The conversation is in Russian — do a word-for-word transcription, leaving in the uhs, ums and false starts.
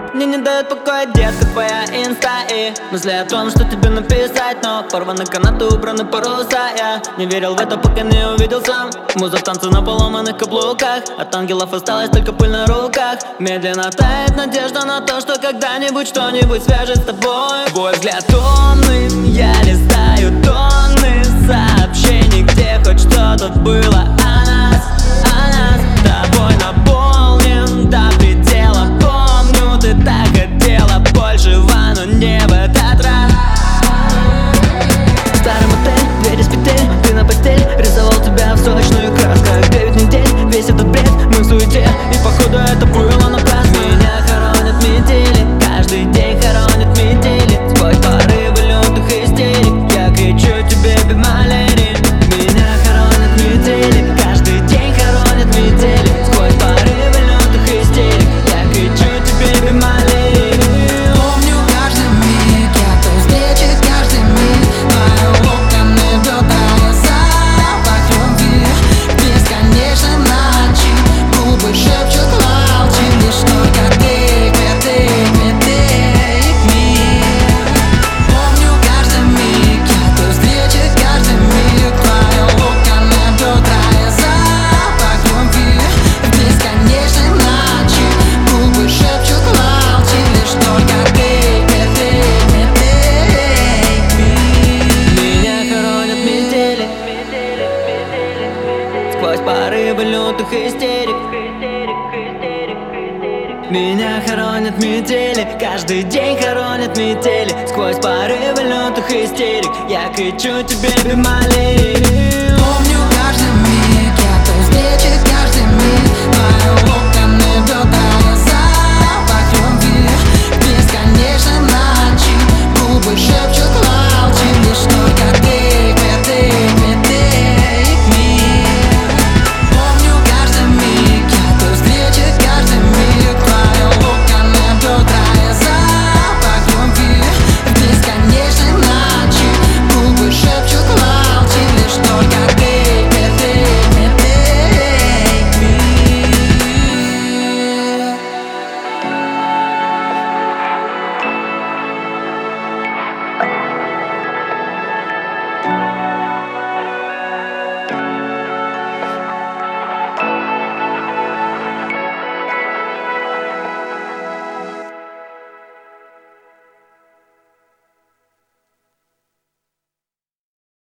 Мне не дает покоя, детка, твоя инста и мысли о том, что тебе написать. Но порваны канаты, убраны паруса. Я не верил в это, пока не увидел сам. Муза в танце на поломанных каблуках. От ангелов осталась только пыль на руках. Медленно тает надежда на то, что когда-нибудь что-нибудь свяжет с тобой. Твой взгляд умный, я листаю тонны сообщений, где хоть что-то было о нас, о нас. Тобой наполнен до предела. Помню, ты так хотела большего, но не в этот раз. Старый мотель, дверь из петель, ты на постель, рисовал тебя в сочную красках. Девять недель, весь этот бред, мы в суете, и походу это было напрасно. Меня хоронят метели, каждый день хоронят метели. Сквозь порывы лютых истерик я кричу тебе без малярии. Меня хоронят метели, каждый день хоронят метели. Сквозь порывы лютых истерик я кричу тебе без малярии. Помню каждый миг, я той встречи, каждый миг. Твои локоны, бедра, запах любви. Бесконечно ночи, губы шепчут, молчи. Лишь только ты, ты, ты, ты, мир. Помню каждый миг, я той встречи, каждый миг. Твои локоны, бедра, запах любви. Бесконечно ночи, губы шепчут, молчи. Лишь только ты, ты, ты, ты, мир. Меня хоронят метели, сквозь порывы лютых истерик. Меня хоронят метели, каждый день хоронят метели. Сквозь порывы лютых истерик я кричу тебе без малярии.